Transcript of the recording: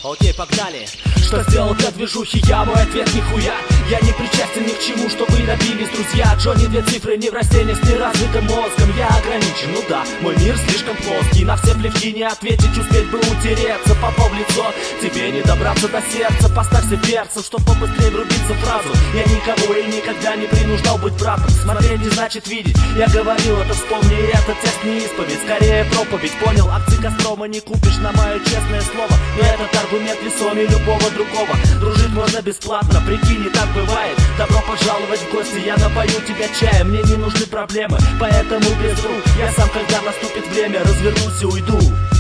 Окей, погнали. Что сделал для движухи я? Мой ответ нихуя. Я не причастен ни к чему, что вы добились, друзья. Джонни, две цифры, не в растениях, с неразвитым мозгом. Я ограничен, ну да, мой мир слишком плоский. На все плевки не ответить, успеть бы утереться. Попал в лицо, тебе не добраться до сердца. Поставься перцем, чтоб побыстрее врубиться в фразу. Я никого и никогда не принуждал быть братом. Смотреть не значит видеть. Я говорил это, вспомни, это текст не исповедь, скорее проповедь. Понял, акции Газпрома не купишь на мое честное слово. Но этот аргумент весомее любого другого. Дружить можно бесплатно, прикинь, и так бывает. Добро пожаловать в гости, я напою тебя чаем. Мне не нужны проблемы, поэтому без рук. Я сам, когда наступит время, развернусь и уйду.